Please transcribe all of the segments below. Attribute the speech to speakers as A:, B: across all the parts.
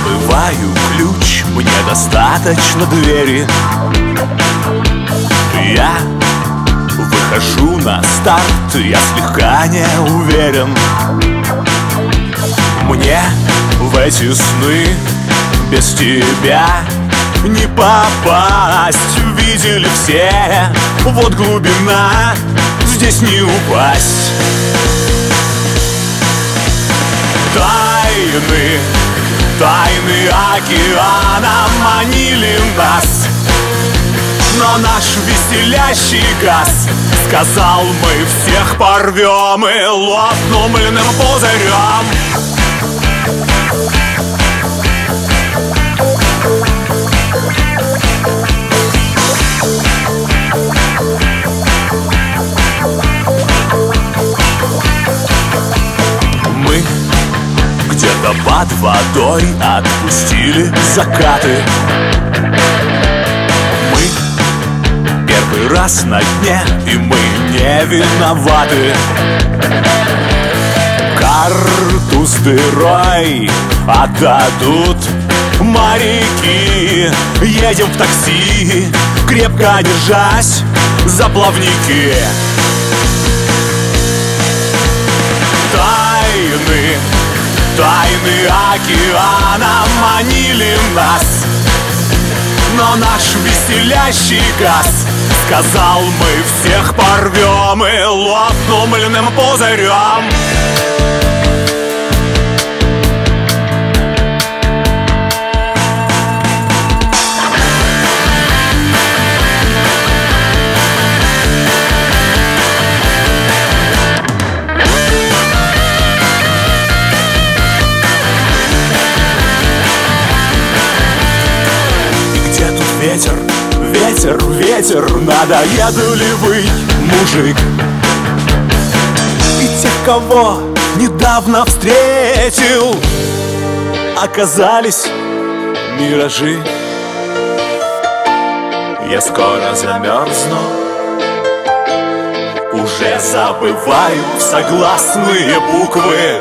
A: забываю ключ, мне достаточно двери. Я выхожу на старт, я слегка не уверен. Мне в эти сны без тебя не попасть. Видели все, вот глубина, здесь не упасть. Тайны, тайны океана манили нас, но наш веселящий газ сказал: мы всех порвем и лопнем мыльным пузырем. Мы где-то под водой отпустили закаты. Мы первый раз на дне, и мы не виноваты. Карту с дырой отдадут моряки. Едем в такси, крепко держась за плавники. Тайны, тайны океана манили нас, но наш веселящий газ сказал: мы всех порвем и лопнем мыльным пузырем. Ветер, ветер, ветер, надоедливый мужик. И тех, кого недавно встретил, оказались миражи. Я скоро замерзну, уже забываю согласные буквы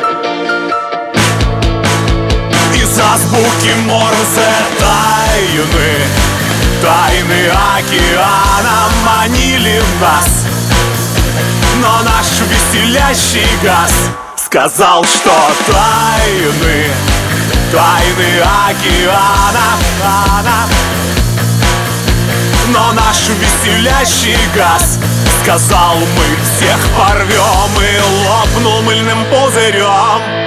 A: из азбуки Морзе. Тайны, тайны океана манили нас, но наш веселящий газ сказал, что тайны, тайны океана, но наш веселящий газ сказал: мы всех порвем и лопнем мыльным пузырем.